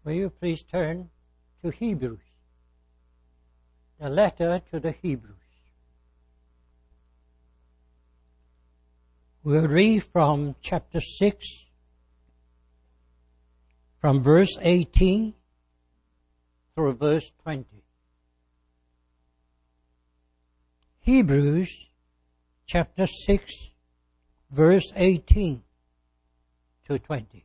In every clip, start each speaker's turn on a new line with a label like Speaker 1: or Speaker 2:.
Speaker 1: Will you please turn to Hebrews, the letter to the Hebrews. We'll read from chapter 6, from verse 18 through verse 20. Hebrews chapter 6, verse 18 to 20.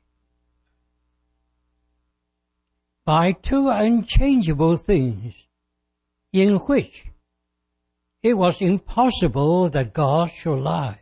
Speaker 1: By two unchangeable things, in which it was impossible that God should lie,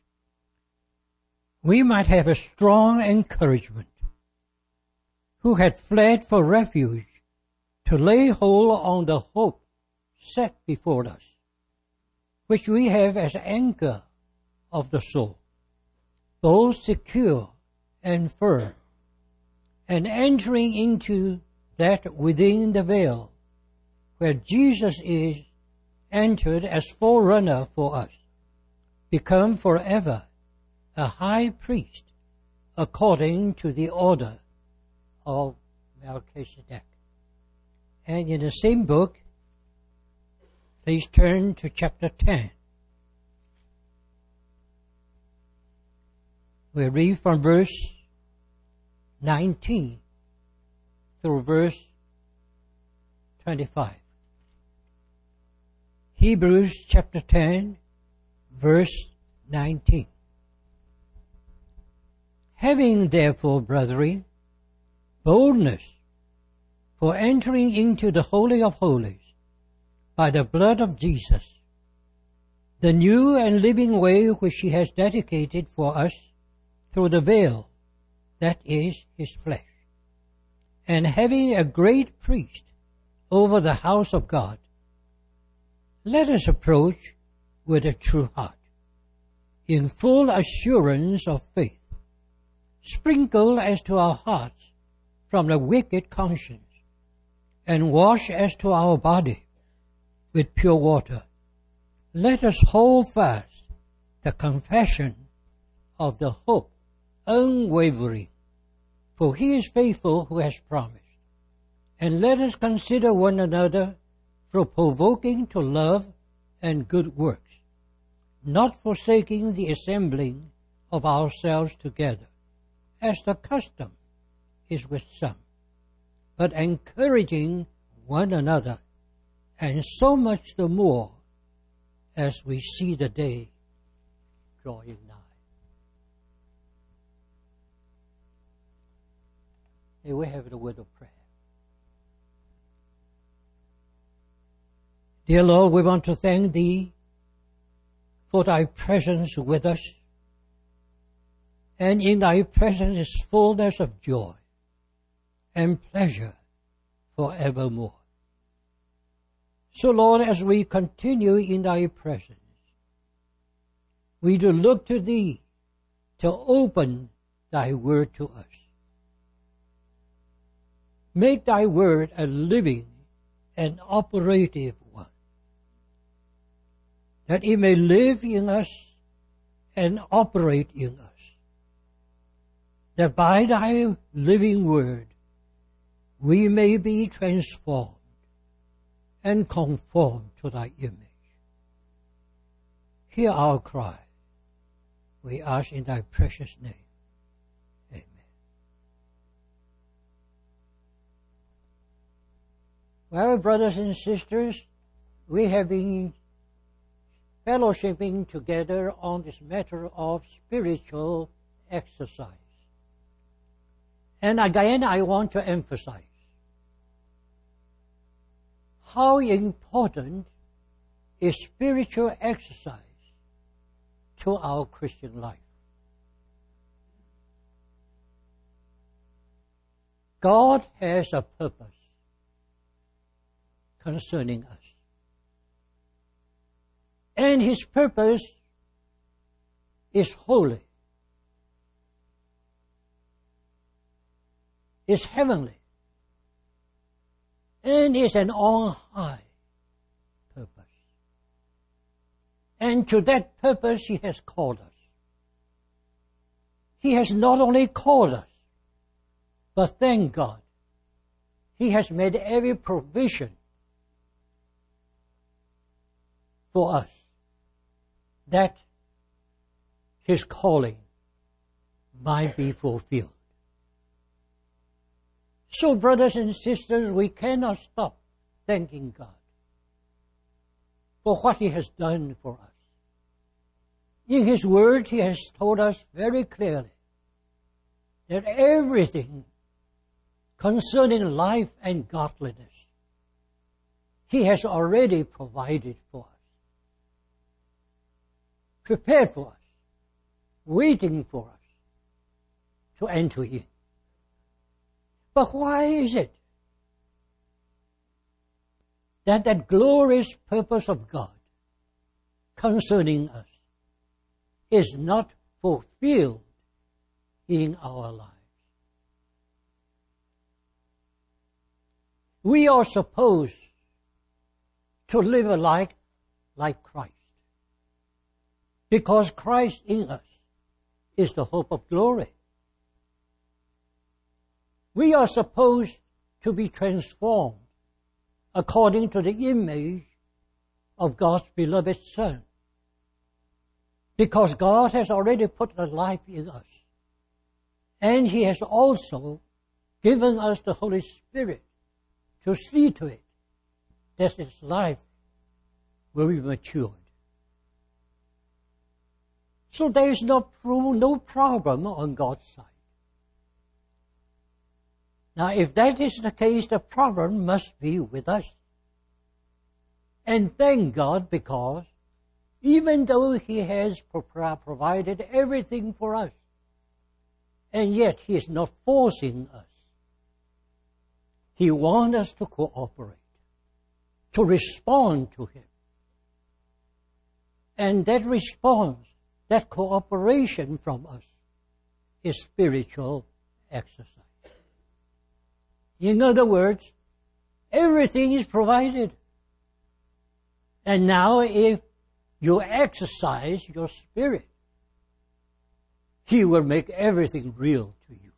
Speaker 1: we might have a strong encouragement, who had fled for refuge, to lay hold on the hope set before us, which we have as anchor of the soul, both secure and firm, and entering into that within the veil, where Jesus is entered as forerunner for us, become forever a high priest according to the order of Melchizedek. And in the same book, please turn to chapter 10. We'll read from verse 19 through verse 25. Hebrews chapter 10, verse 19. Having therefore, brethren, boldness for entering into the Holy of Holies by the blood of Jesus, the new and living way which he has dedicated for us through the veil, that is his flesh, and having a great priest over the house of God, let us approach with a true heart, in full assurance of faith, sprinkled as to our hearts from the wicked conscience, and wash as to our body with pure water. Let us hold fast the confession of the hope unwavering, for he is faithful who has promised. And let us consider one another for provoking to love and good works, not forsaking the assembling of ourselves together, as the custom is with some, but encouraging one another, and so much the more as we see the day drawing nigh. May we have the word of prayer. Dear Lord, we want to thank Thee for Thy presence with us, and in Thy presence is fullness of joy and pleasure forevermore. So, Lord, as we continue in Thy presence, we do look to Thee to open Thy word to us. Make Thy word a living and operative one, that it may live in us and operate in us, that by Thy living word we may be transformed and conformed to Thy image. Hear our cry. We ask in Thy precious name. Amen. Well, brothers and sisters, we have been fellowshipping together on this matter of spiritual exercise. And again, I want to emphasize how important is spiritual exercise to our Christian life. God has a purpose concerning us. And His purpose is holy, is heavenly, and is an on-high purpose. And to that purpose He has called us. He has not only called us, but thank God, He has made every provision for us that His calling might be fulfilled. So, brothers and sisters, we cannot stop thanking God for what He has done for us. In His Word, He has told us very clearly that everything concerning life and godliness He has already provided for us, prepared for us, waiting for us to enter in. But why is it that that glorious purpose of God concerning us is not fulfilled in our lives? We are supposed to live a life like Christ, because Christ in us is the hope of glory. We are supposed to be transformed according to the image of God's beloved Son, because God has already put the life in us, and He has also given us the Holy Spirit to see to it that His life will be matured. So there is no problem on God's side. Now, if that is the case, the problem must be with us. And thank God, because even though He has provided everything for us, and yet He is not forcing us. He wants us to cooperate, to respond to Him. And that response, that cooperation from us, is spiritual exercise. In other words, everything is provided. And now if you exercise your spirit, He will make everything real to you.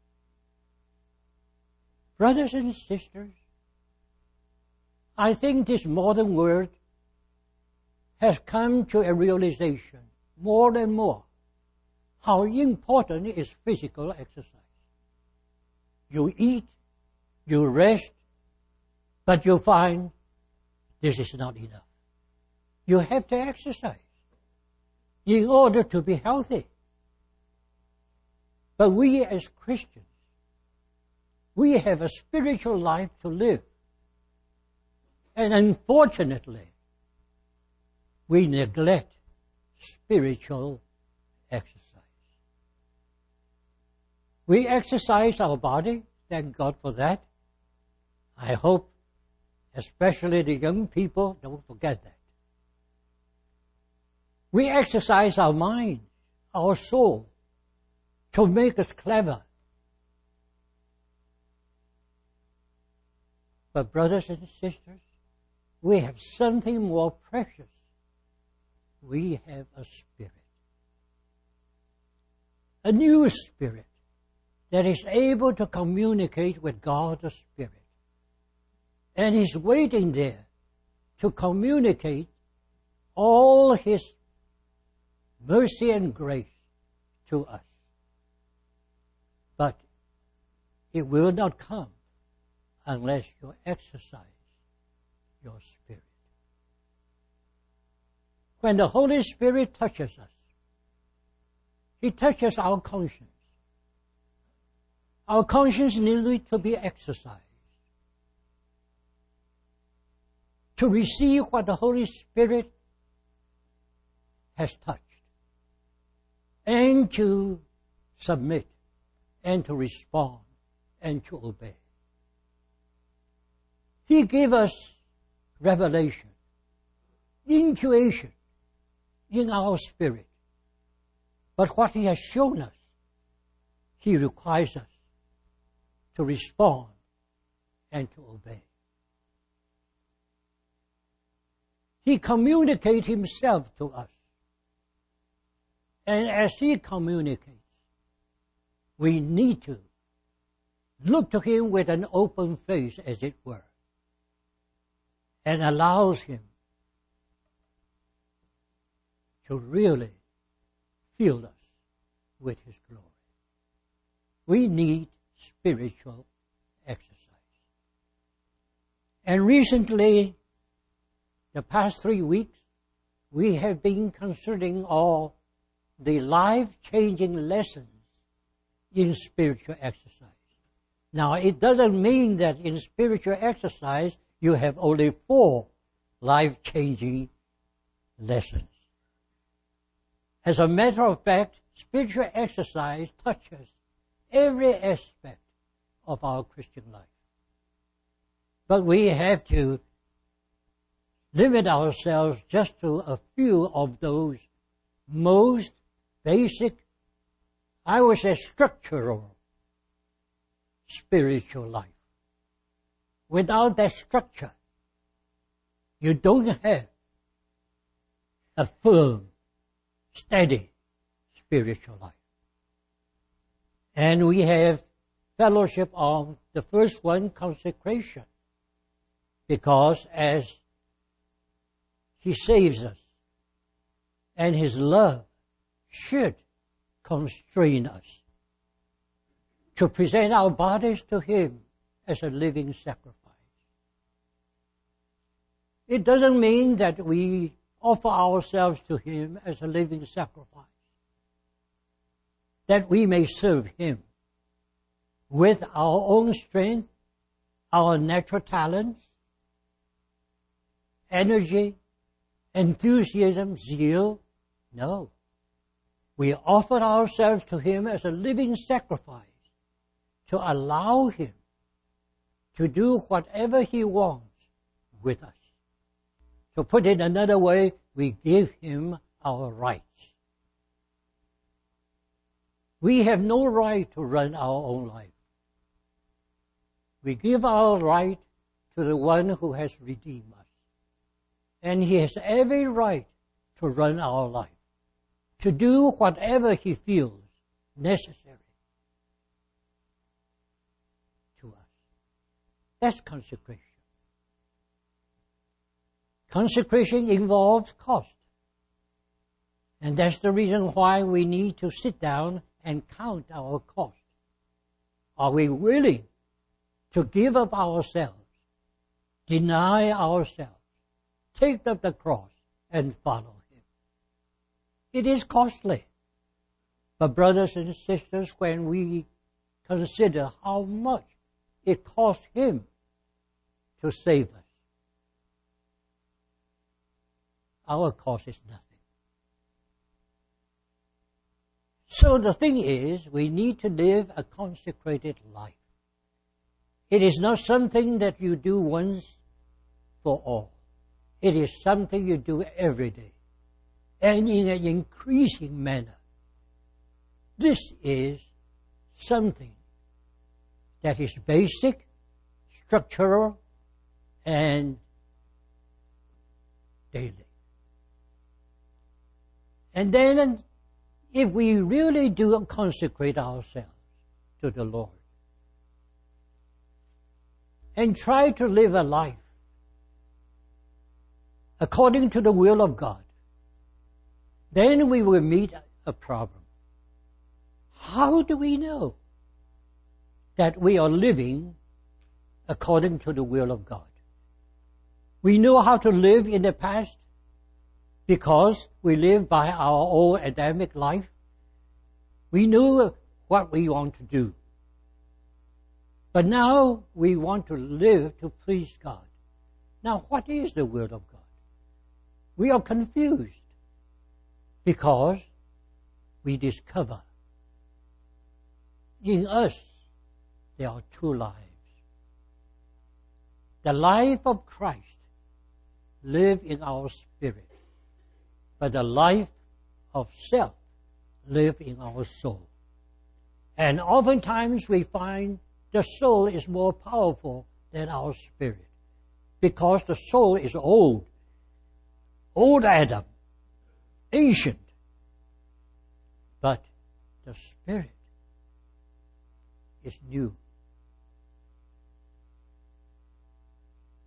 Speaker 1: Brothers and sisters, I think this modern world has come to a realization more and more how important is physical exercise. You eat, you rest, but you find this is not enough. You have to exercise in order to be healthy. But we as Christians, we have a spiritual life to live. And unfortunately, we neglect spiritual exercise. We exercise our body, thank God for that. I hope, especially the young people, don't forget that. We exercise our mind, our soul, to make us clever. But brothers and sisters, we have something more precious. We have a spirit. A new spirit that is able to communicate with God the Spirit. And He's waiting there to communicate all His mercy and grace to us. But it will not come unless you exercise your spirit. When the Holy Spirit touches us, He touches our conscience. Our conscience needs to be exercised to receive what the Holy Spirit has touched, and to submit, and to respond, and to obey. He gave us revelation, intuition in our spirit. But what He has shown us, He requires us to respond and to obey. He communicates Himself to us. And as He communicates, we need to look to Him with an open face, as it were, and allows Him to really fill us with His glory. We need spiritual exercise. And recently, the past 3 weeks, we have been considering all the life-changing lessons in spiritual exercise. Now, it doesn't mean that in spiritual exercise you have only 4 life-changing lessons. As a matter of fact, spiritual exercise touches every aspect of our Christian life. But we have to limit ourselves just to a few of those most basic, I would say structural, spiritual life. Without that structure, you don't have a firm, steady spiritual life. And we have fellowship on the first one, consecration, because as He saves us, and His love should constrain us to present our bodies to Him as a living sacrifice. It doesn't mean that we offer ourselves to Him as a living sacrifice, that we may serve Him with our own strength, our natural talents, energy, enthusiasm, zeal. No. We offer ourselves to Him as a living sacrifice to allow Him to do whatever He wants with us. To put it another way, we give Him our rights. We have no right to run our own life. We give our right to the one who has redeemed us. And He has every right to run our life, to do whatever He feels necessary to us. That's consecration. Consecration involves cost. And that's the reason why we need to sit down and count our cost. Are we willing to give up ourselves, deny ourselves, take up the cross, and follow Him? It is costly. But brothers and sisters, when we consider how much it cost Him to save us, our cost is nothing. So the thing is, we need to live a consecrated life. It is not something that you do once for all. It is something you do every day, and in an increasing manner. This is something that is basic, structural, and daily. And then, if we really do consecrate ourselves to the Lord and try to live a life according to the will of God, then we will meet a problem. How do we know that we are living according to the will of God? We know how to live in the past because we live by our old Adamic life. We knew what we want to do. But now we want to live to please God. Now, what is the will of God? We are confused because we discover in us there are 2 lives. The life of Christ lives in our spirit, but the life of self lives in our soul. And oftentimes we find the soul is more powerful than our spirit, because the soul is old Adam, ancient. But the spirit is new,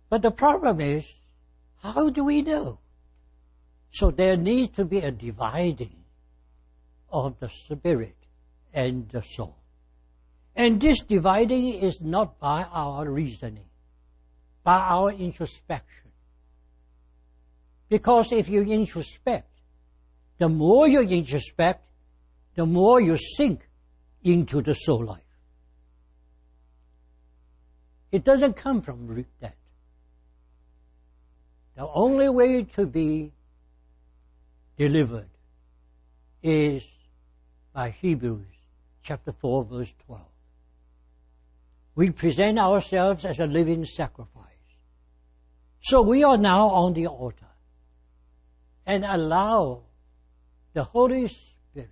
Speaker 1: But the problem is, how do we know? So there needs to be a dividing of the spirit and the soul. And this dividing is not by our reasoning, by our introspection. Because if you introspect, the more you introspect, the more you sink into the soul life. It doesn't come from that. The only way to be delivered is by Hebrews chapter 4, verse 12. We present ourselves as a living sacrifice. So we are now on the altar and allow the Holy Spirit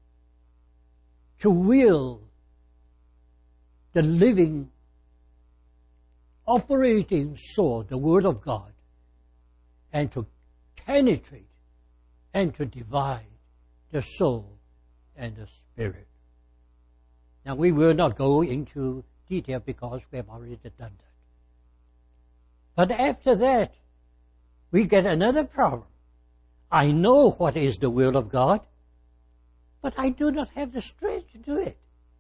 Speaker 1: to will the living, operating soul, the Word of God, and to penetrate and to divide the soul and the spirit. Now, we will not go into detail because we have already done that. But after that, we get another problem. I know what is the will of God, but I do not have the strength to do it.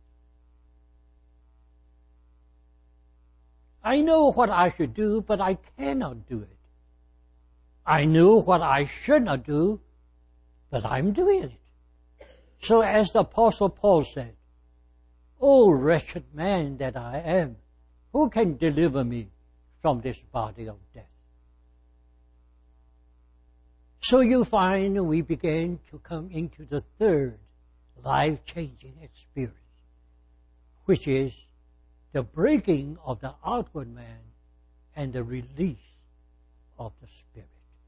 Speaker 1: I know what I should do, but I cannot do it. I know what I should not do, but I'm doing it. So as the Apostle Paul said, "O wretched man that I am, who can deliver me from this body of death?" So you find we begin to come into the third life-changing experience, which is the breaking of the outward man and the release of the spirit.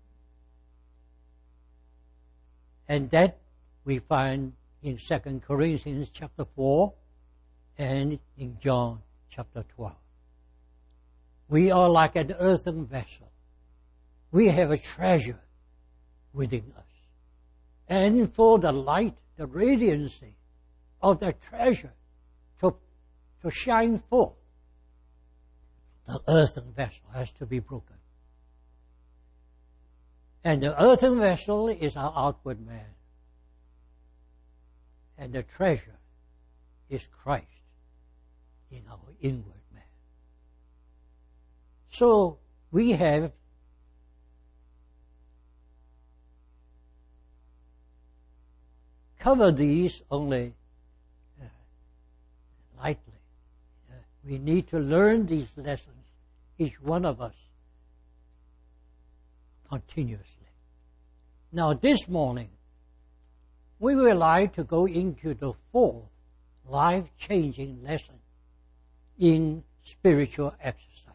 Speaker 1: And that we find in 2 Corinthians chapter 4 and in John chapter 12. We are like an earthen vessel. We have a treasure within us. And for the light, the radiancy of that treasure to shine forth, the earthen vessel has to be broken. And the earthen vessel is our outward man. And the treasure is Christ in our inward man. So we have covered these only lightly. We need to learn these lessons, each one of us, continuously. Now this morning, we would like to go into the fourth life-changing lesson in spiritual exercise.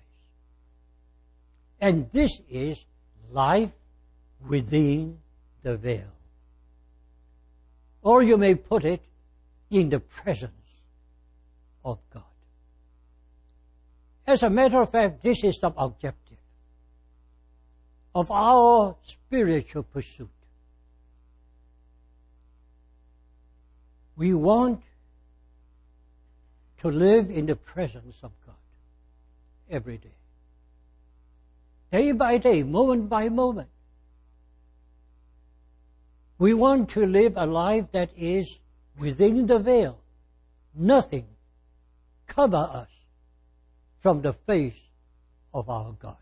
Speaker 1: And this is life within the veil. Or you may put it in the presence of God. As a matter of fact, this is the objective of our spiritual pursuit. We want to live in the presence of God every day. Day by day, moment by moment. We want to live a life that is within the veil. Nothing cover us from the face of our God.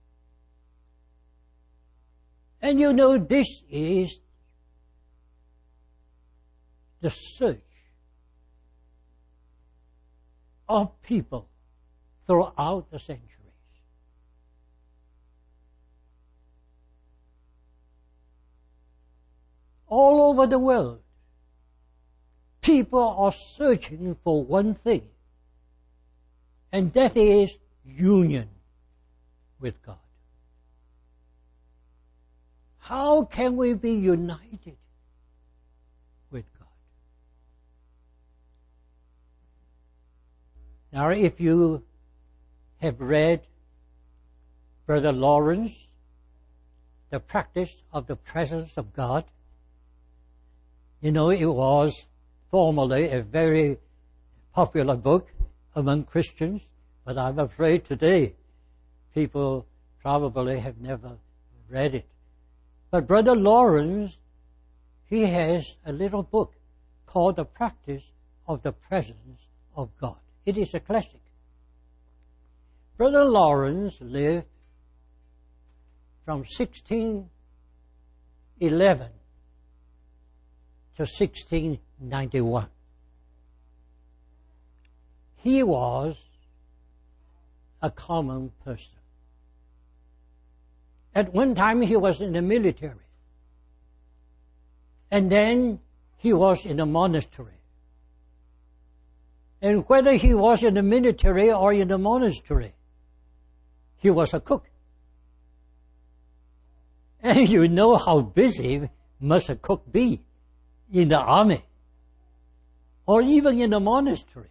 Speaker 1: And you know, this is the search of people throughout the centuries. All over the world, people are searching for one thing, and that is union with God. How can we be united with God? Now, if you have read Brother Lawrence, The Practice of the Presence of God, you know, it was formerly a very popular book among Christians, but I'm afraid today people probably have never read it. But Brother Lawrence, he has a little book called The Practice of the Presence of God. It is a classic. Brother Lawrence lived from 1611 to 1691. He was a common person. At one time he was in the military. And then he was in a monastery. And whether he was in the military or in the monastery, he was a cook. And you know how busy must a cook be in the army or even in the monastery.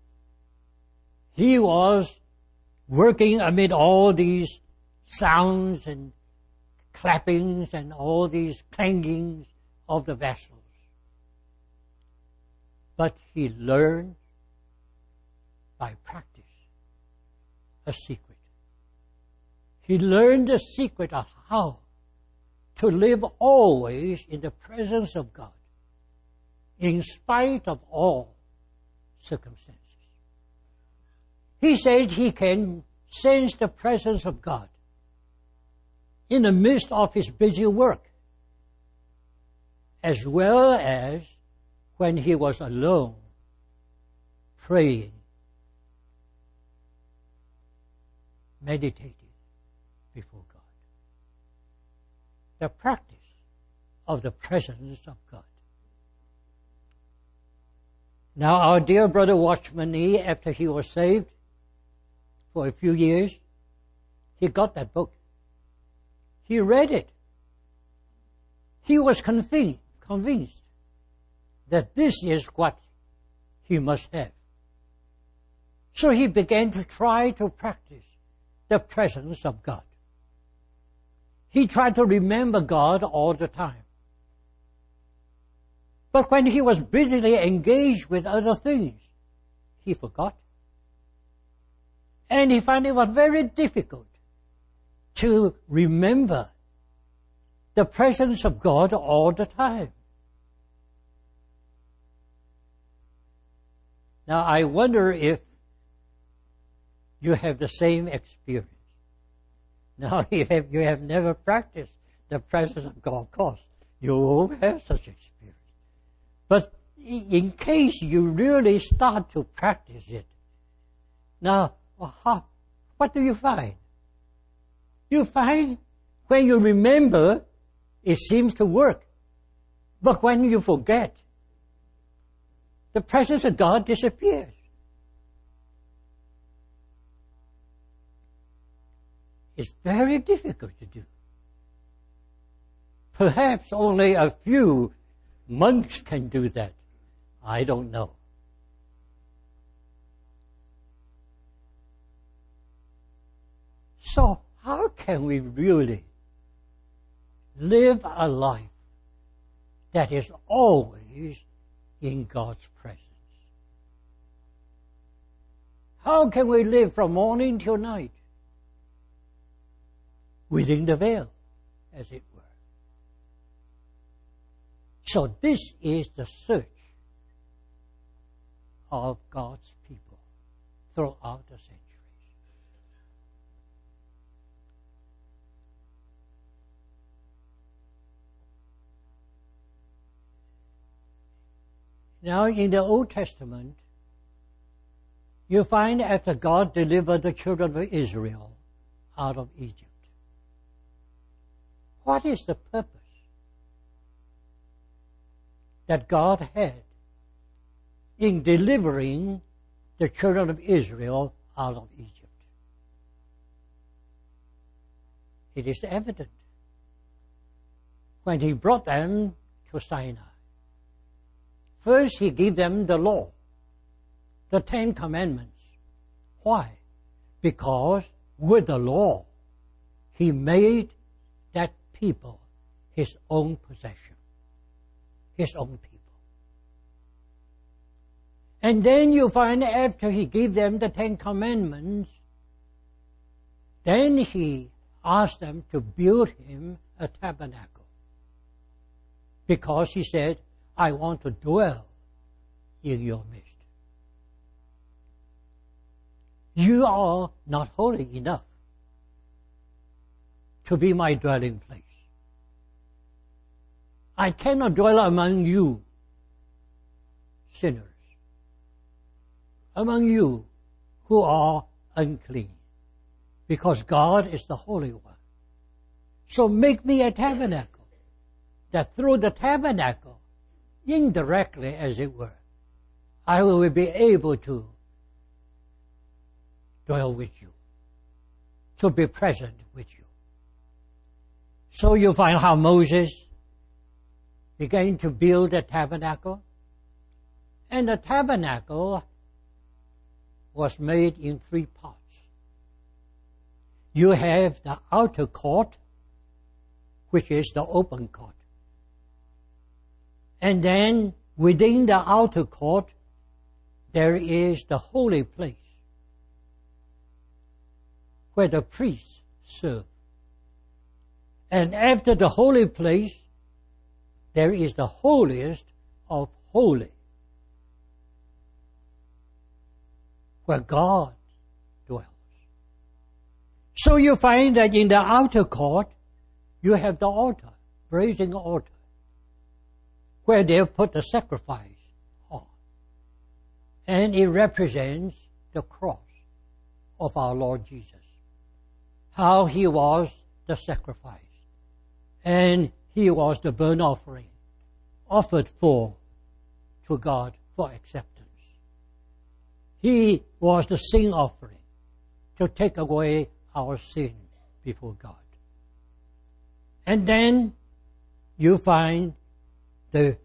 Speaker 1: He was working amid all these sounds and clappings and all these clangings of the vessels. But he learned by practice a secret. He learned the secret of how to live always in the presence of God, in spite of all circumstances. He said he can sense the presence of God in the midst of his busy work, as well as when he was alone, praying, meditating before God. The practice of the presence of God. Now, our dear brother Watchman Nee, after he was saved for a few years, he got that book. He read it. He was convinced that this is what he must have. So he began to try to practice the presence of God. He tried to remember God all the time. But when he was busily engaged with other things, he forgot. And he found it was very difficult to remember the presence of God all the time. Now, I wonder if you have the same experience. Now, you have never practiced the presence of God, of course. You won't have such experience. But in case you really start to practice it, now, what do you find? You find when you remember, it seems to work. But when you forget, the presence of God disappears. It's very difficult to do. Perhaps only a few monks can do that. I don't know. So, how can we really live a life that is always in God's presence? How can we live from morning till night within the veil, as it were? So this is the search of God's people throughout the centuries. Now, in the Old Testament, you find after God delivered the children of Israel out of Egypt, what is the purpose that God had in delivering the children of Israel out of Egypt? It is evident when he brought them to Sinai. First, he gave them the law, the 10 Commandments. Why? Because with the law, he made that people his own possession, his own people. And then you find after he gave them the 10 Commandments, then he asked them to build him a tabernacle. Because he said, I want to dwell in your midst. You are not holy enough to be my dwelling place. I cannot dwell among you, sinners, among you who are unclean, because God is the Holy One. So make me a tabernacle, that through the tabernacle, indirectly as it were, I will be able to dwell with you, to be present with you. So you find how Moses began to build a tabernacle, and the tabernacle was made in 3 parts. You have the outer court, which is the open court. And then within the outer court, there is the holy place, where the priests serve. And after the holy place, there is the holiest of holy, where God dwells. So you find that in the outer court, you have the altar, brazen altar, where they put the sacrifice on. And it represents the cross of our Lord Jesus, how he was the sacrifice, and he was the burnt offering offered to God for acceptance. He was the sin offering to take away our sin before God. And then you find in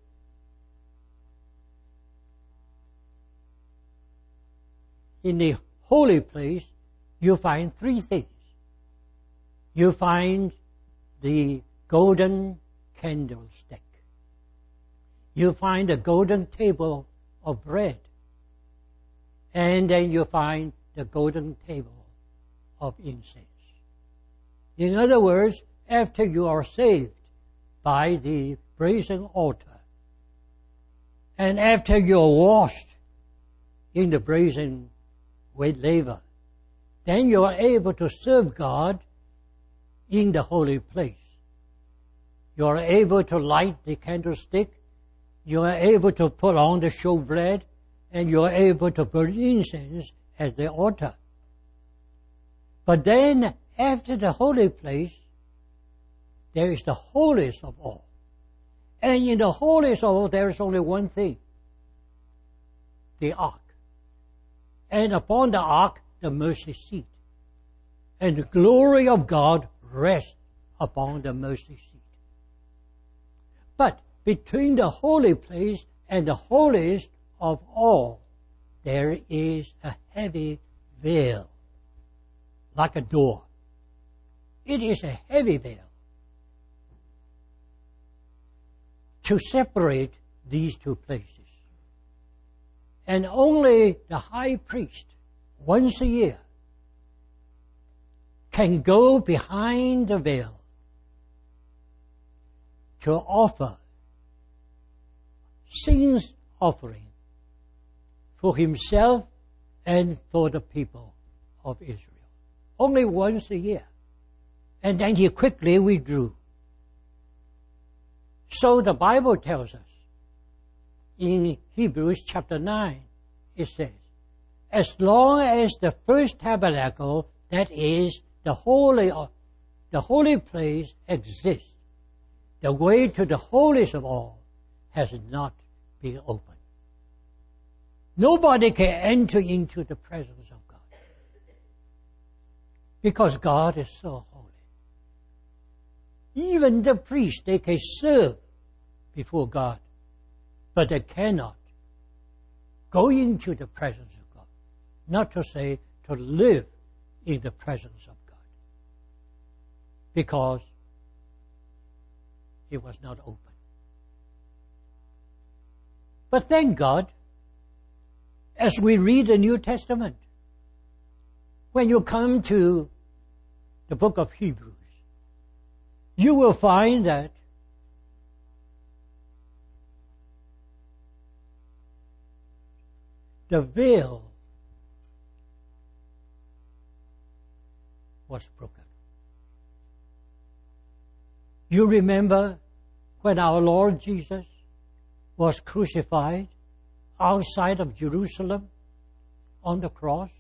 Speaker 1: the holy place, you find 3 things. You find the golden candlestick. You find the golden table of bread. And then you find the golden table of incense. In other words, after you are saved by the brazen altar, and after you are washed in the brazen with laver, then you are able to serve God in the holy place. You are able to light the candlestick. You are able to put on the showbread, and you are able to burn incense at the altar. But then, after the holy place, there is the holiest of all. And in the holiest of all, there is only one thing: the ark. And upon the ark, the mercy seat. And the glory of God rests upon the mercy seat. But between the holy place and the holiest of all, there is a heavy veil, like a door. It is a heavy veil to separate these 2 places. And only the high priest, once a year, can go behind the veil to offer sin's offering for himself and for the people of Israel. Only once a year. And then he quickly withdrew. So the Bible tells us in Hebrews chapter 9, it says, as long as the first tabernacle, that is the holy place, exists, the way to the holiest of all has not been opened. Nobody can enter into the presence of God, because God is so holy. Even the priests, they can serve before God, but they cannot go into the presence of God, not to say to live in the presence of God, because it was not open. But thank God, as we read the New Testament, when you come to the book of Hebrews, you will find that the veil was broken. You remember when our Lord Jesus was crucified outside of Jerusalem on the cross?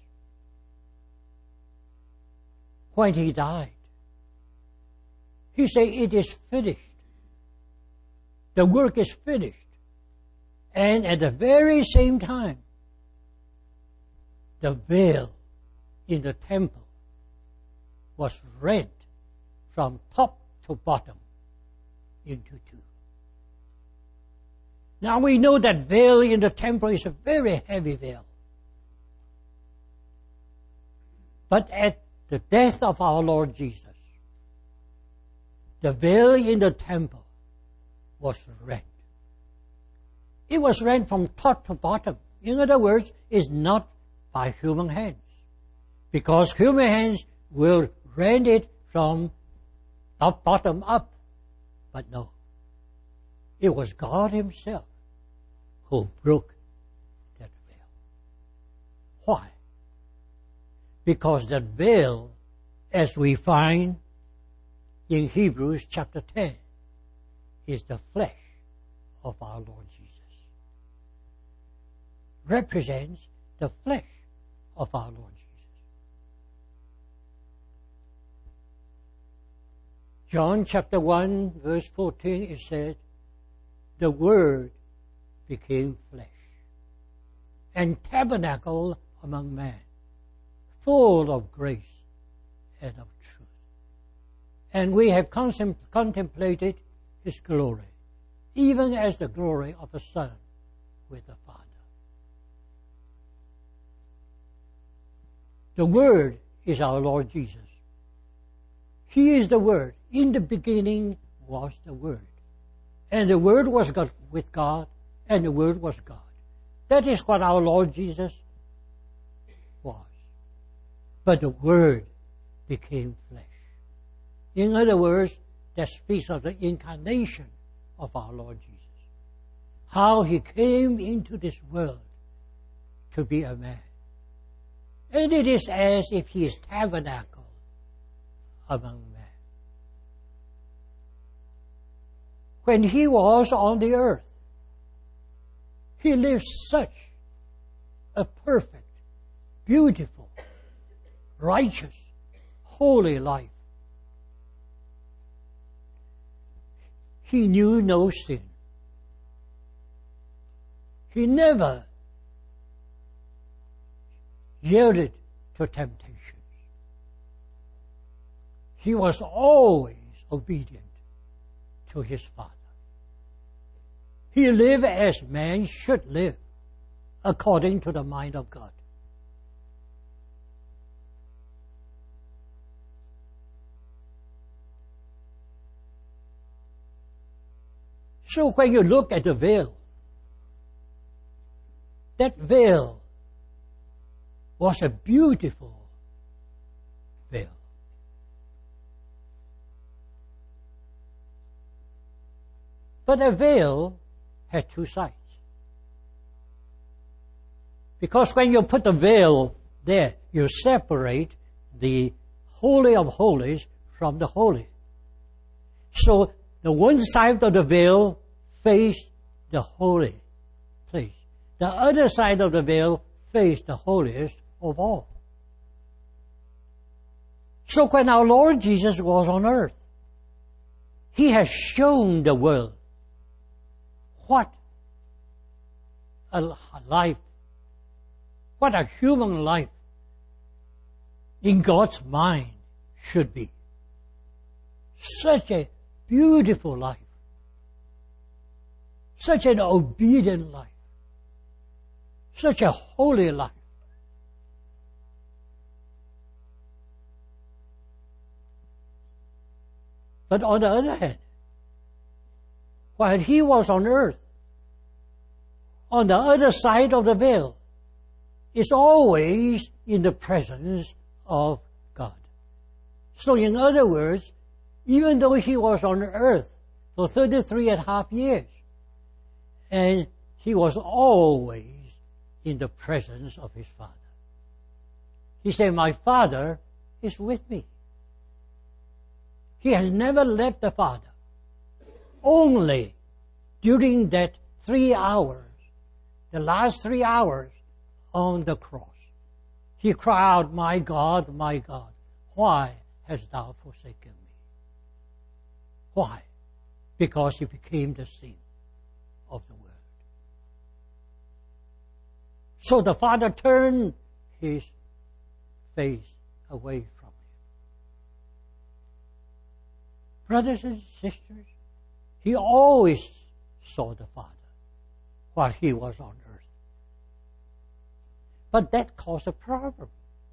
Speaker 1: When he died, he said, "It is finished. The work is finished." And at the very same time, the veil in the temple was rent from top to bottom into two. Now we know that veil in the temple is a very heavy veil. But at the death of our Lord Jesus, the veil in the temple was rent. It was rent from top to bottom. In other words, it's not by human hands, because human hands will rend it from top bottom up. But no, it was God Himself who broke that veil. Why? Because that veil, as we find in Hebrews chapter 10, is the flesh of our Lord Jesus. Represents the flesh of our Lord Jesus. John chapter 1 verse 14, it said, "The Word became flesh and tabernacled among men, full of grace and of truth. And we have contemplated His glory, even as the glory of a Son with the Father." The Word is our Lord Jesus. He is the Word. In the beginning was the Word. And the Word was God, with God, and the Word was God. That is what our Lord Jesus was. But the Word became flesh. In other words, that speaks of the incarnation of our Lord Jesus. How He came into this world to be a man. And it is as if He is tabernacled among men. When He was on the earth, He lived such a perfect, beautiful, righteous, holy life. He knew no sin. He never yielded to temptations. He was always obedient to His Father. He lived as man should live, according to the mind of God. So when you look at the veil, that veil was a beautiful veil. But a veil had two sides. Because when you put the veil there, you separate the Holy of Holies from the Holy. So the one side of the veil faced the holy place. The other side of the veil faced the holiest of all. So when our Lord Jesus was on earth, He has shown the world what a life, what a human life in God's mind should be. Such a beautiful life. Such an obedient life. Such a holy life. But on the other hand, while He was on earth, on the other side of the veil is always in the presence of God. So in other words, even though he was on earth for 33.5 years, and he was always in the presence of his Father. He said, my Father is with me. He has never left the Father. Only during that 3 hours, the last 3 hours on the cross, he cried out, my God, why hast thou forsaken me? Why? Because he became the sin of the world. So the Father turned his face away from him. Brothers and sisters, he always saw the Father while he was on earth. But that caused a problem.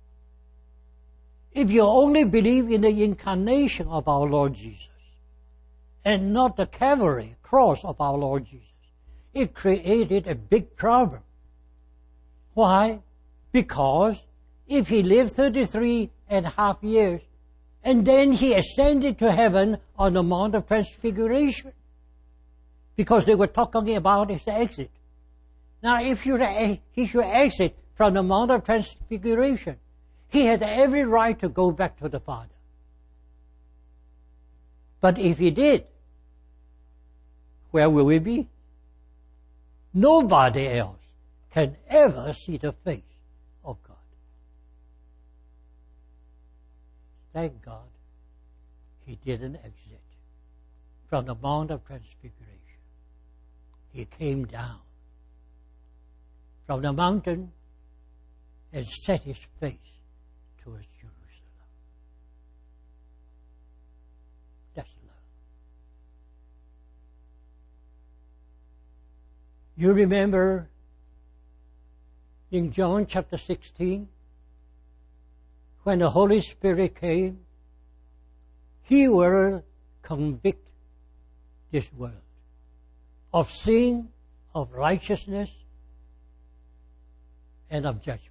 Speaker 1: If you only believe in the incarnation of our Lord Jesus and not the Calvary cross of our Lord Jesus, it created a big problem. Why? Because if he lived 33.5 years and then he ascended to heaven on the Mount of Transfiguration, because they were talking about his exit. Now, if he should exit from the Mount of Transfiguration, he had every right to go back to the Father. But if he did, where will we be? Nobody else can ever see the face of God. Thank God he didn't exit from the Mount of Transfiguration. He came down from the mountain and set his face towards Jerusalem. That's love. You remember in John chapter 16, when the Holy Spirit came, he will convict this world of sin, of righteousness, and of judgment.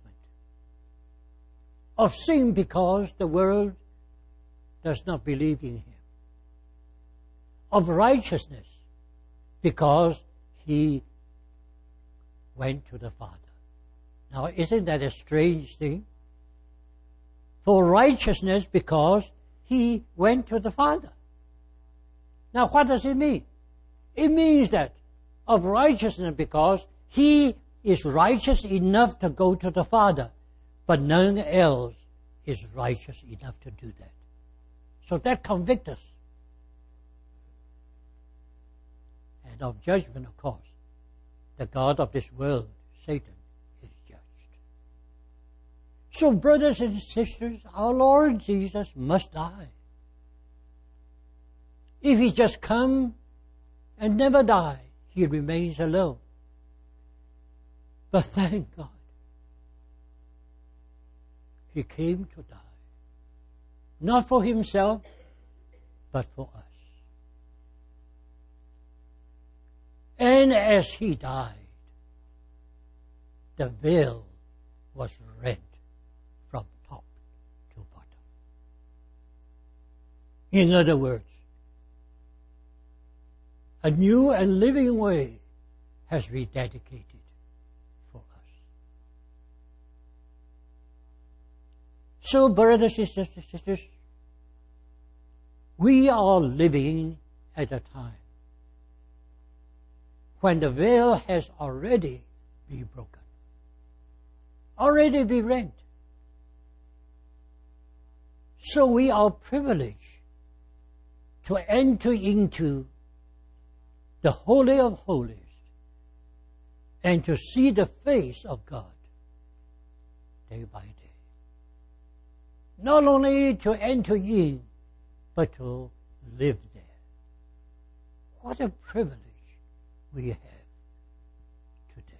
Speaker 1: Of sin because the world does not believe in him. Of righteousness because he went to the Father. Now, isn't that a strange thing? For righteousness because he went to the Father. Now, what does it mean? It means that of righteousness because he is righteous enough to go to the Father, but none else is righteous enough to do that. So that convicts us. And of judgment, of course, the God of this world, Satan, is judged. So, brothers and sisters, our Lord Jesus must die. If he just come and never die, he remains alone. But thank God, he came to die. Not for himself, but for us. And as he died, the veil was rent from top to bottom. In other words, a new and living way has been dedicated for us. So, brothers and sisters, we are living at a time when the veil has already been broken, already been rent. So we are privileged to enter into the Holy of Holies and to see the face of God day by day. Not only to enter in, but to live there. What a privilege we have today.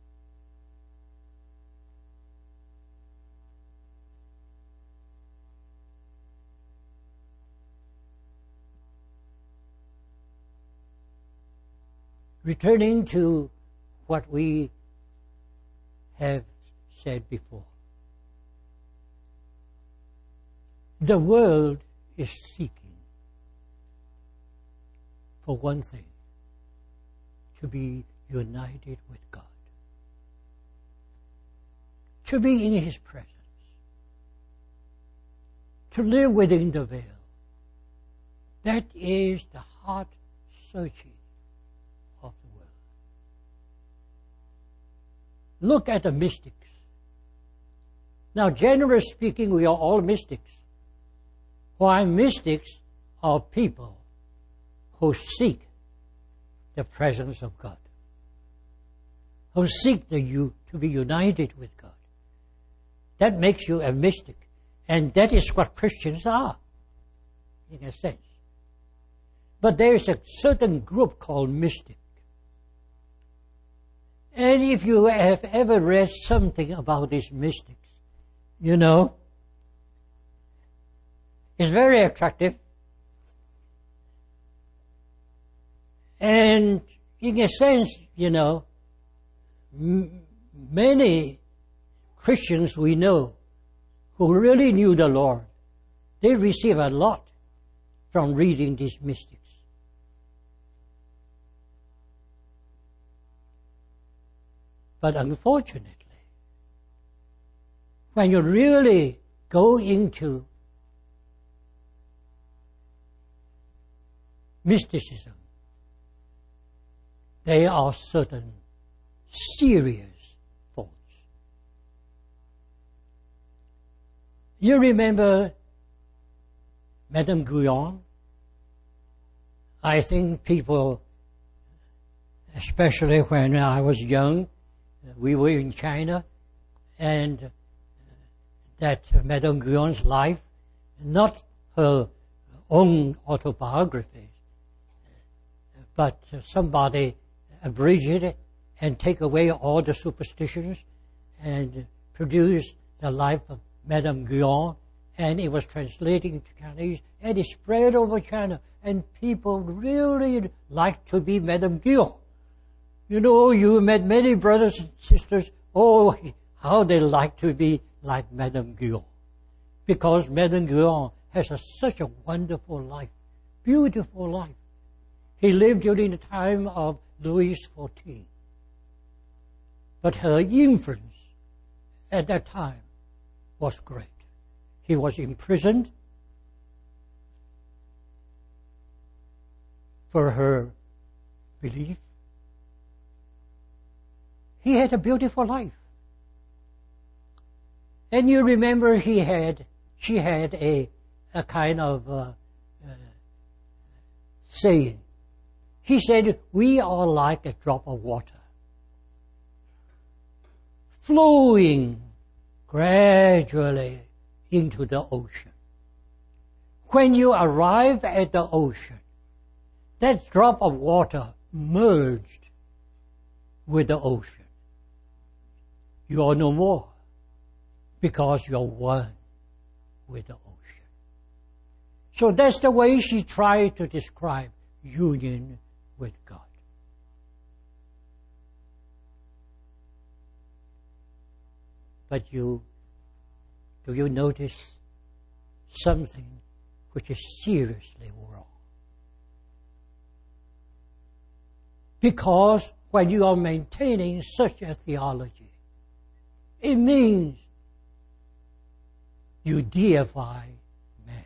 Speaker 1: Returning to what we have said before. The world is seeking, for one thing, to be united with God, to be in His presence, to live within the veil. That is the heart searching of the world. Look at the mystics. Now, generally speaking, we are all mystics. Why? Mystics are people who seek the presence of God, who seek to be united with God. That makes you a mystic. And that is what Christians are, in a sense. But there is a certain group called mystic. And if you have ever read something about these mystics, you know, it's very attractive. And in a sense, you know, many Christians we know who really knew the Lord, they receive a lot from reading these mystics. But unfortunately, when you really go into mysticism, there are certain serious faults. You remember Madame Guyon? I think people, especially when I was young, we were in China, and that Madame Guyon's life, not her own autobiography, but somebody abridged it and take away all the superstitions and produce the life of Madame Guyon, and it was translated into Chinese, and it spread over China, and people really liked to be Madame Guyon. You know, you met many brothers and sisters, oh, how they like to be like Madame Guyon. Because Madame Guyon has such a wonderful life, beautiful life. He lived during the time of Louis XIV. But her influence at that time was great. He was imprisoned for her belief. He had a beautiful life. And you remember she had a kind of saying. He said, we are like a drop of water, flowing gradually into the ocean. When you arrive at the ocean, that drop of water merged with the ocean. You are no more, because you're one with the ocean. So that's the way she tried to describe union with God. But do you notice something which is seriously wrong? Because when you are maintaining such a theology, it means you deify man.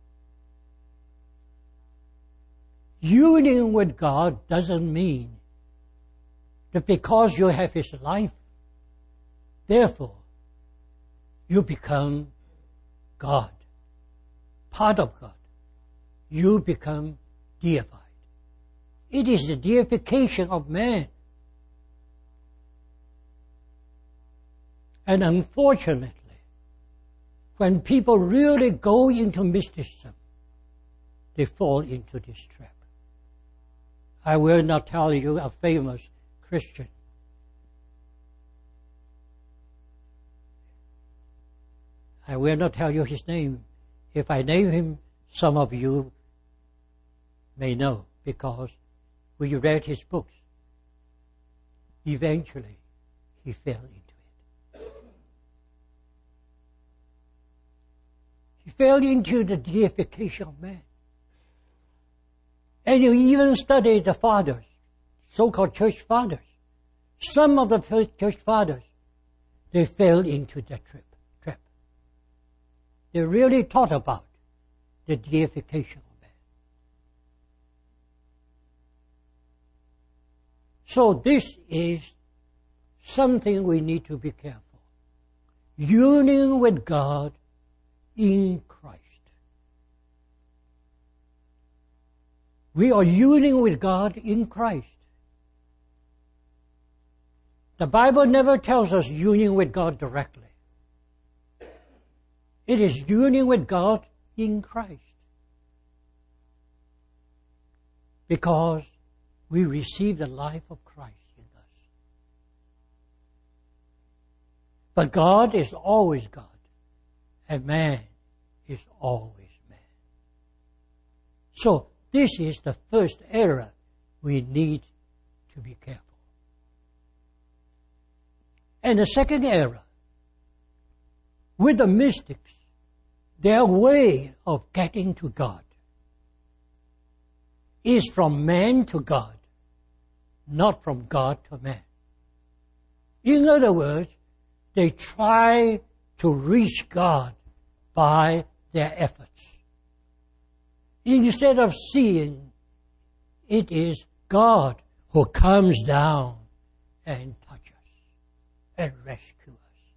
Speaker 1: Union with God doesn't mean that because you have His life, therefore, you become God, part of God. You become deified. It is the deification of man. And unfortunately, when people really go into mysticism, they fall into this trap. I will not tell you a famous Christian. I will not tell you his name. If I name him, some of you may know, because we read his books. Eventually, he fell into it. He fell into the deification of man. And you even study the fathers, so-called church fathers. Some of the first church fathers, they fell into that trap. They really thought about the deification of man. So this is something we need to be careful. Union with God in Christ. We are uniting with God in Christ. The Bible never tells us union with God directly. It is union with God in Christ. Because we receive the life of Christ in us. But God is always God, and man is always man. So this is the first error we need to be careful. And the second error, with the mystics, their way of getting to God is from man to God, not from God to man. In other words, they try to reach God by their efforts. Instead of seeing it is God who comes down and touches us and rescues us.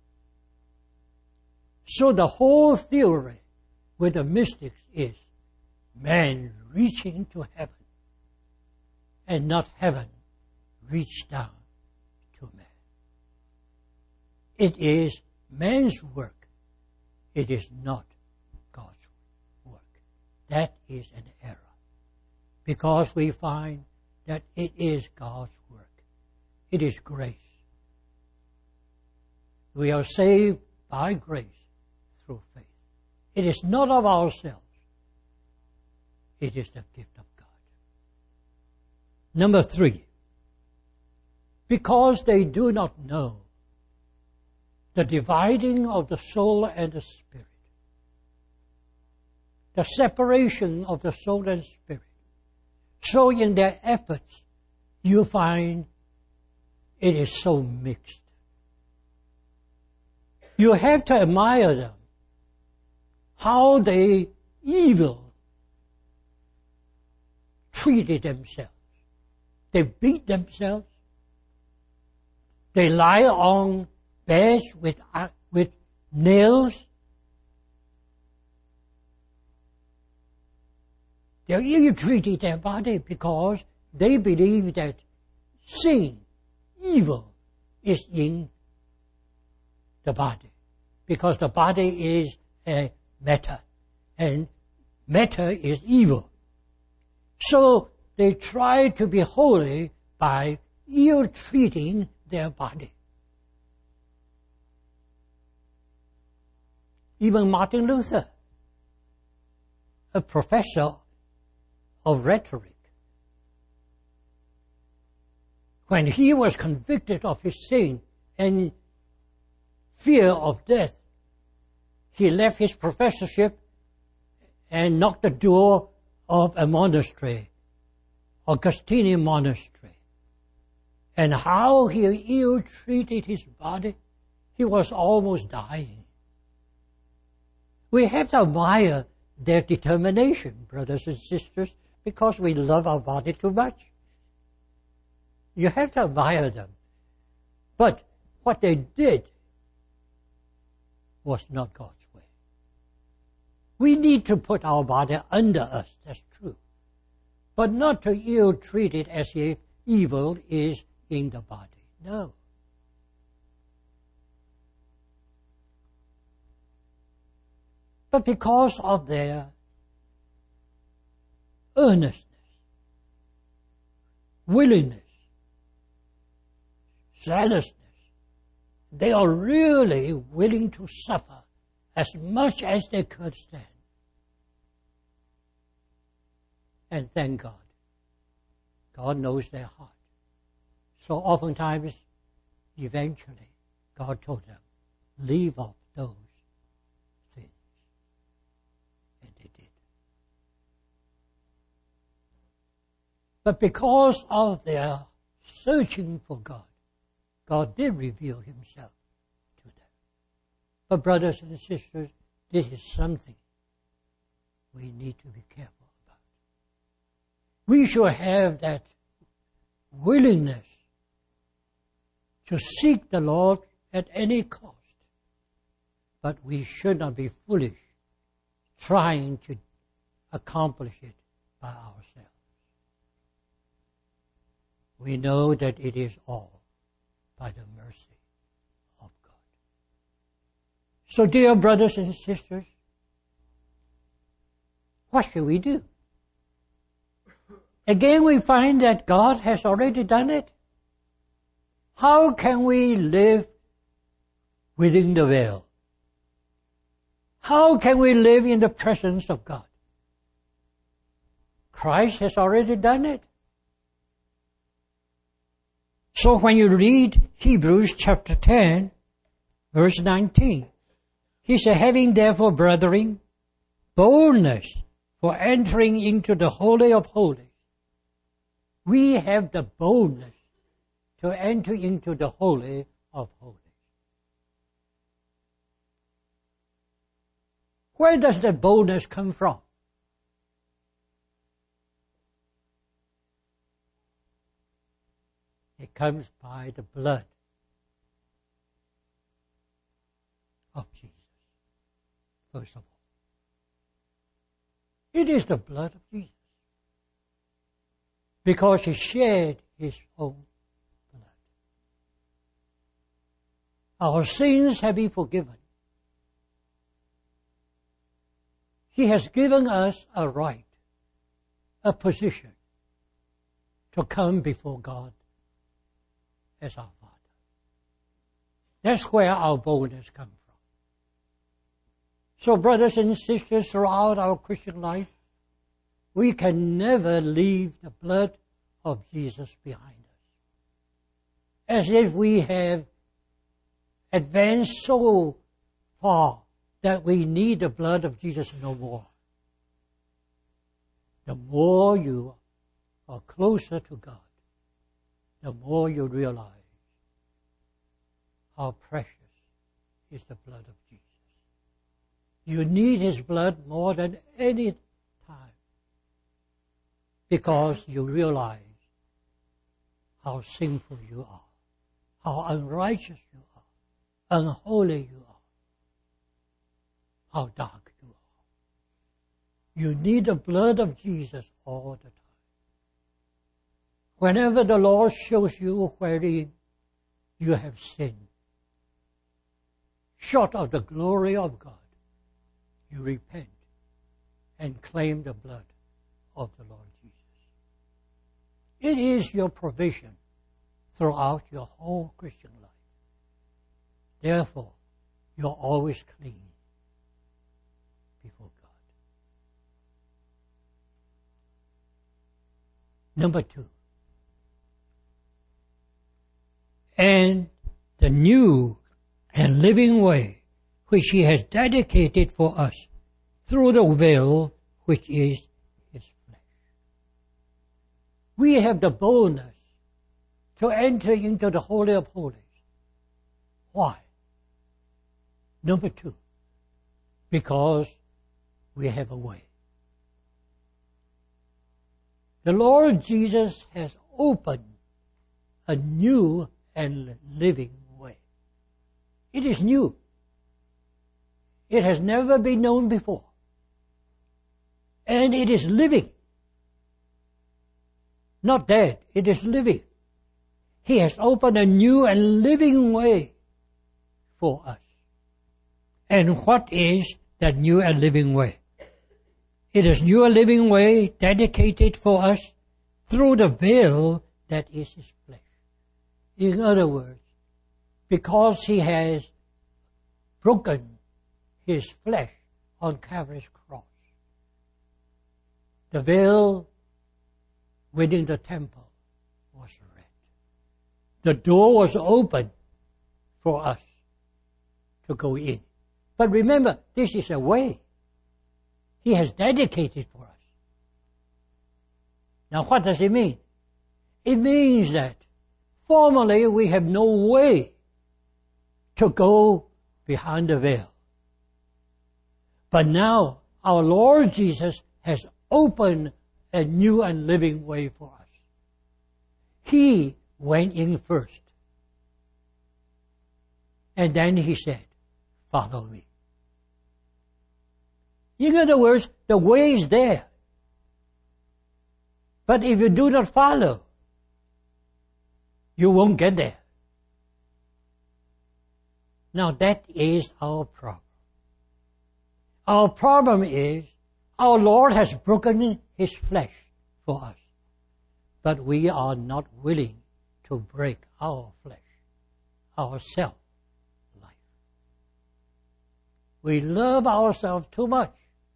Speaker 1: So the whole theory with the mystics is man reaching to heaven and not heaven reach down to man. It is man's work. It is not God's work. That is an error. Because we find that it is God's work. It is grace. We are saved by grace through faith. It is not of ourselves. It is the gift of God. Number 3, because they do not know the dividing of the soul and the spirit, the separation of the soul and spirit. So in their efforts, you find it is so mixed. You have to admire them, how they evil treated themselves. They beat themselves. They lie on beds with nails. They ill-treated their body because they believe that sin, evil, is in the body. Because the body is a matter, and matter is evil. So they try to be holy by ill-treating their body. Even Martin Luther, a professor of rhetoric, when he was convicted of his sin and fear of death, he left his professorship and knocked the door of a monastery, Augustinian monastery. And how he ill-treated his body, he was almost dying. We have to admire their determination, brothers and sisters, because we love our body too much. You have to admire them. But what they did was not God's way. We need to put our body under us, that's true. But not to ill-treat it as if evil is in the body. No. But because of their earnestness, willingness, zealousness, they are really willing to suffer as much as they could stand. And thank God. God knows their heart. So oftentimes, eventually, God told them, leave off those things. But because of their searching for God, God did reveal himself to them. But brothers and sisters, this is something we need to be careful about. We should have that willingness to seek the Lord at any cost. But we should not be foolish trying to accomplish it by ourselves. We know that it is all by the mercy of God. So, dear brothers and sisters, what should we do? Again, we find that God has already done it. How can we live within the veil? How can we live in the presence of God? Christ has already done it. So when you read Hebrews chapter 10, verse 19, he said, having therefore, brethren, boldness for entering into the Holy of Holies. We have the boldness to enter into the Holy of Holies. Where does that boldness come from? It comes by the blood of Jesus, first of all. It is the blood of Jesus, because he shed his own blood. Our sins have been forgiven. He has given us a right, a position to come before God as our Father. That's where our boldness comes from. So, brothers and sisters, throughout our Christian life, we can never leave the blood of Jesus behind us. As if we have advanced so far that we need the blood of Jesus no more. The more you are closer to God, the more you realize how precious is the blood of Jesus. You need his blood more than any time, because you realize how sinful you are, how unrighteous you are, unholy you are, how dark you are. You need the blood of Jesus all the time. Whenever the Lord shows you wherein you have sinned, short of the glory of God, you repent and claim the blood of the Lord Jesus. It is your provision throughout your whole Christian life. Therefore, you're always clean before God. Number 2. And the new and living way which he has dedicated for us through the veil which is his flesh. We have the boldness to enter into the Holy of Holies. Why? Number 2, because we have a way. The Lord Jesus has opened a new and living way. It is new. It has never been known before. And it is living. Not dead, it is living. He has opened a new and living way for us. And what is that new and living way? It is new and living way dedicated for us through the veil that is his flesh. In other words, because he has broken his flesh on Calvary's cross, the veil within the temple was rent. The door was open for us to go in. But remember, this is a way he has dedicated for us. Now what does it mean? It means that formerly we have no way to go behind the veil. But now our Lord Jesus has opened a new and living way for us. He went in first. And then he said, follow me. In other words, the way is there. But if you do not follow, you won't get there. Now that is our problem. Our problem is our Lord has broken His flesh for us, but we are not willing to break our flesh, our self-life. We love ourselves too much,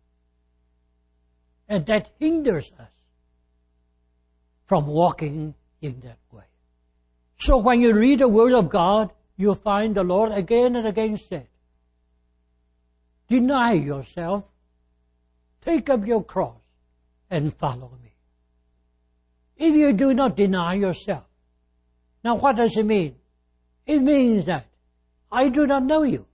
Speaker 1: and that hinders us from walking in that way. So when you read the Word of God, you'll find the Lord again and again said, deny yourself, take up your cross, and follow me. If you do not deny yourself, now what does it mean? It means that I do not know you.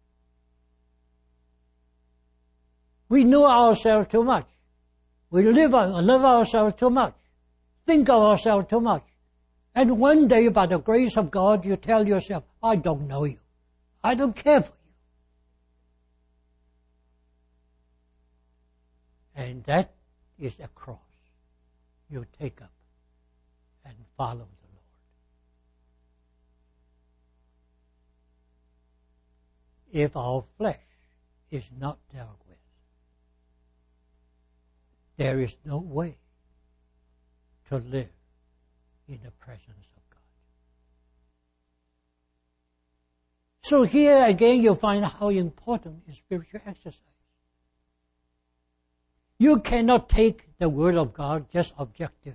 Speaker 1: We know ourselves too much. We love ourselves too much. Think of ourselves too much. And one day, by the grace of God, you tell yourself, I don't know you. I don't care for you. And that is a cross you take up and follow the Lord. If our flesh is not dealt with, there is no way to live in the presence of God. So here again you find how important is spiritual exercise. You cannot take the Word of God just objectively.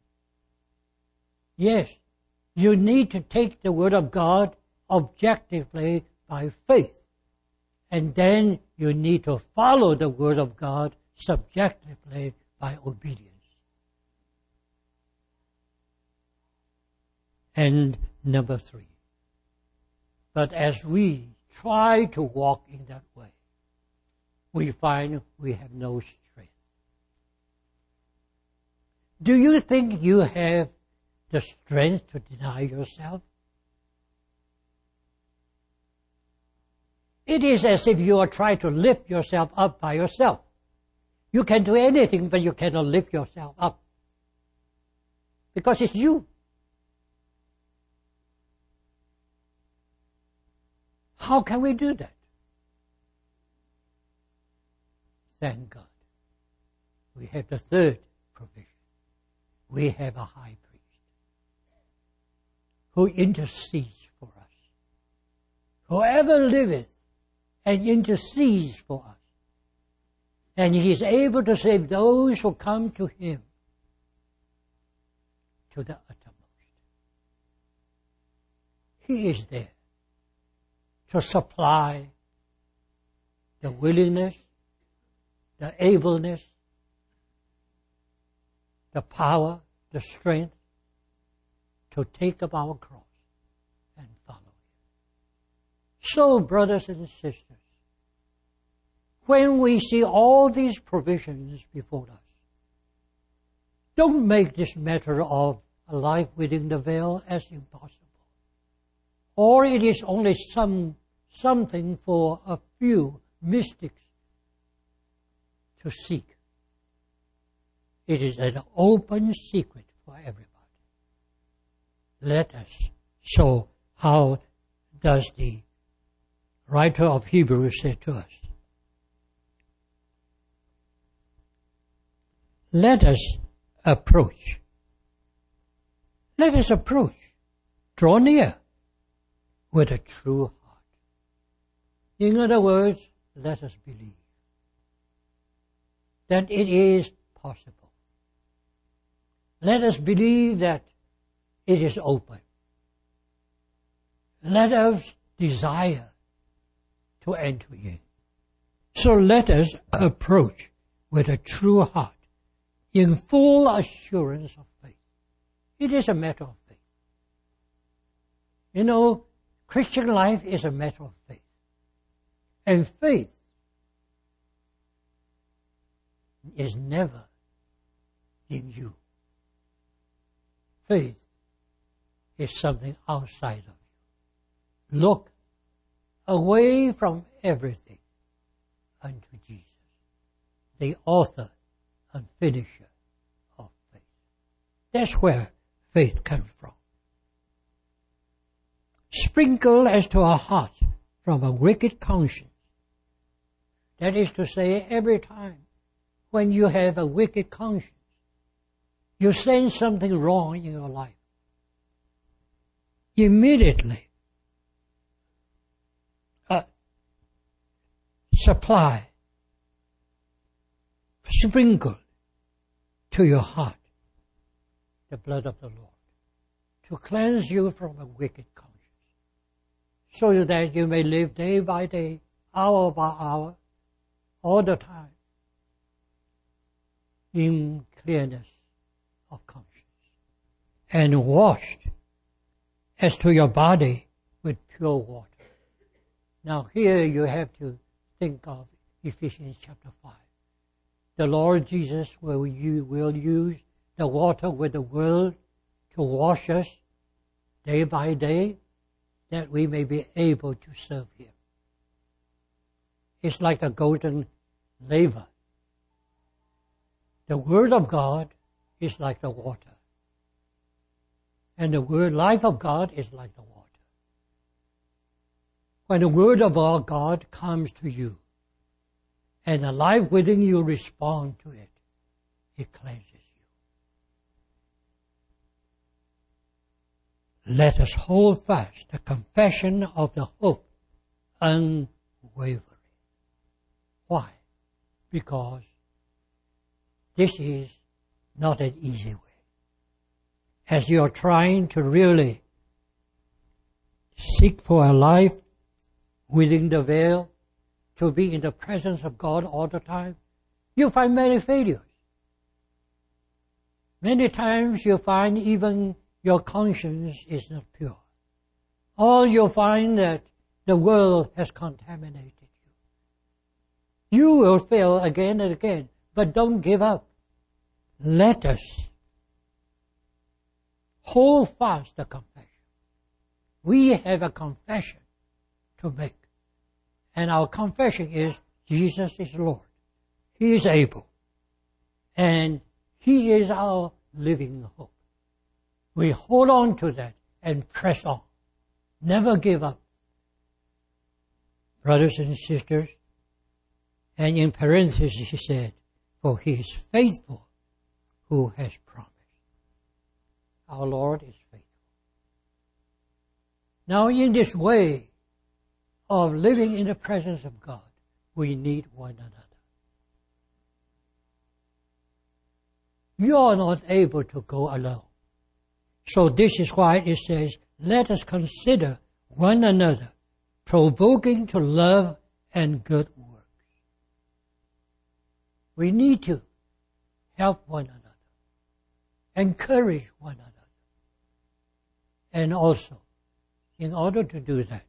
Speaker 1: Yes, you need to take the Word of God objectively by faith. And then you need to follow the Word of God subjectively by obedience. And number 3. But as we try to walk in that way, we find we have no strength. Do you think you have the strength to deny yourself? It is as if you are trying to lift yourself up by yourself. You can do anything, but you cannot lift yourself up. Because it's you. How can we do that? Thank God. We have the third provision. We have a high priest who intercedes for us. Whoever liveth and intercedes for us. And He is able to save those who come to Him to the uttermost. He is there to supply the willingness, the ableness, the power, the strength to take up our cross and follow Him. So, brothers and sisters, when we see all these provisions before us, don't make this matter of a life within the veil as impossible. Or it is only something for a few mystics to seek. It is an open secret for everybody. Let us. So how does the writer of Hebrews say to us? Let us approach. Let us approach. Draw near with a true heart. In other words, let us believe that it is possible. Let us believe that it is open. Let us desire to enter in. So let us approach with a true heart, in full assurance of faith. It is a matter of faith. You know, Christian life is a matter of faith. And faith is never in you. Faith is something outside of you. Look away from everything unto Jesus, the author and finisher of faith. That's where faith comes from. Sprinkle as to our heart from a wicked conscience. That is to say, every time when you have a wicked conscience, you sense something wrong in your life, immediately sprinkle to your heart the blood of the Lord to cleanse you from a wicked conscience, so that you may live day by day, hour by hour, all the time, in clearness of conscience, and washed as to your body with pure water. Now here you have to think of Ephesians chapter 5. The Lord Jesus will use the water with the word to wash us day by day, that we may be able to serve Him. It's like a golden laver. The Word of God is like the water. And the Word, life of God, is like the water. When the Word of our God comes to you, and the life within you responds to it, it cleanses you. Let us hold fast the confession of the hope unwavering. Why? Because this is not an easy way. As you're trying to really seek for a life within the veil, to be in the presence of God all the time, you find many failures. Many times you find even your conscience is not pure. Or you'll find that the world has contaminated you. You will fail again and again, but don't give up. Let us hold fast the confession. We have a confession to make. And our confession is Jesus is Lord. He is able. And He is our living hope. We hold on to that and press on. Never give up. Brothers and sisters, and in parentheses he said, for He is faithful who has promised. Our Lord is faithful. Now in this way of living in the presence of God, we need one another. You are not able to go alone. So this is why it says, let us consider one another, provoking to love and good works. We need to help one another, encourage one another. And also, in order to do that,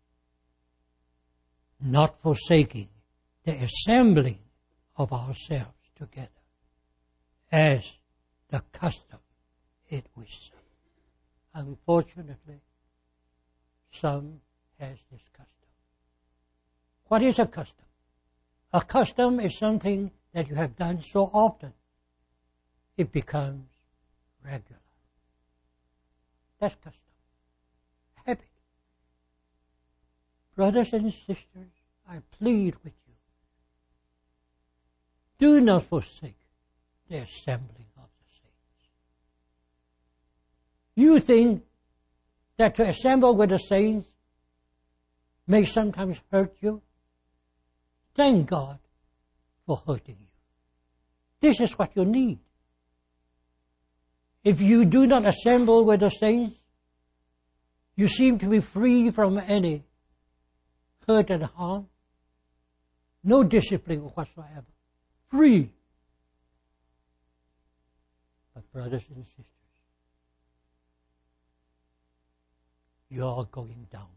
Speaker 1: not forsaking the assembling of ourselves together, as the custom is with some. Unfortunately, some has this custom. What is a custom? A custom is something that you have done so often, it becomes regular. That's custom. Habit. Brothers and sisters, I plead with you. Do not forsake the assembling of the saints. You think that to assemble with the saints may sometimes hurt you? Thank God for hurting you. This is what you need. If you do not assemble with the saints, you seem to be free from any hurt and harm, no discipline whatsoever, free. brothers and sisters, you are going downward.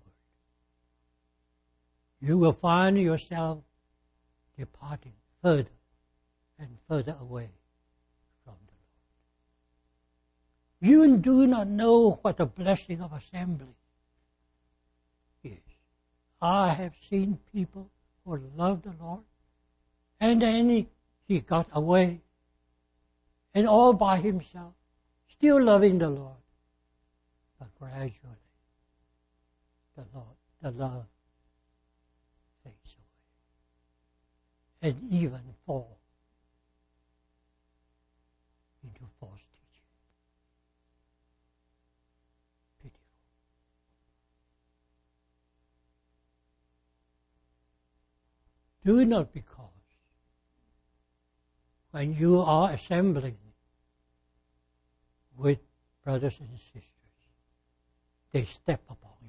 Speaker 1: You will find yourself departing further and further away from the Lord. You do not know what the blessing of assembly is. I have seen people who love the Lord, and then he got away, and all by himself, still loving the Lord. But gradually, the love fades away, and even fall into false teaching. Pitiful. Do not because when you are assembling with brothers and sisters, they step upon you.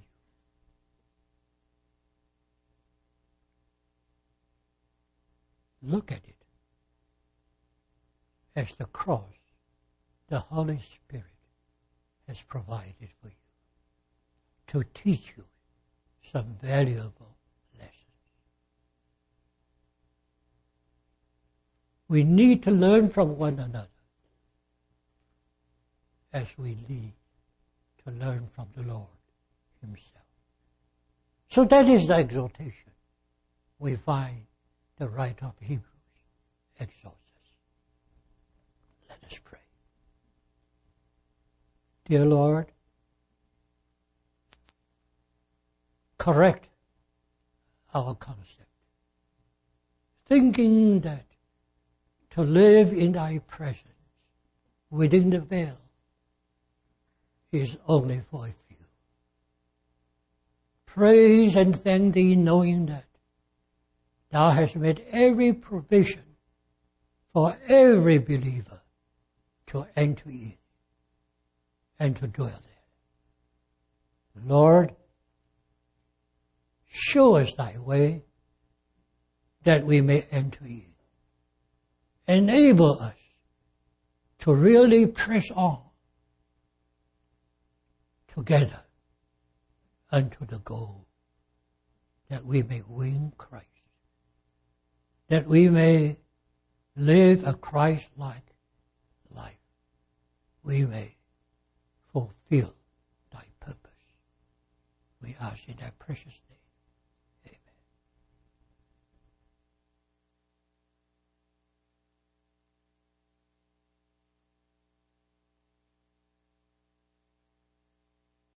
Speaker 1: Look at it as the cross the Holy Spirit has provided for you to teach you some valuable lessons. We need to learn from one another as we need to learn from the Lord himself. So that is the exhortation we find the writer of Hebrews exhorts us. Let us pray. Dear Lord, correct our concept, thinking that to live in thy presence within the veil is only for a few. Praise and thank thee, knowing that thou hast made every provision for every believer to enter in and to dwell there. Lord, show us thy way that we may enter in. Enable us to really press on together unto the goal, that we may win Christ, that we may live a Christ-like life, we may fulfill thy purpose. We ask in thy precious name.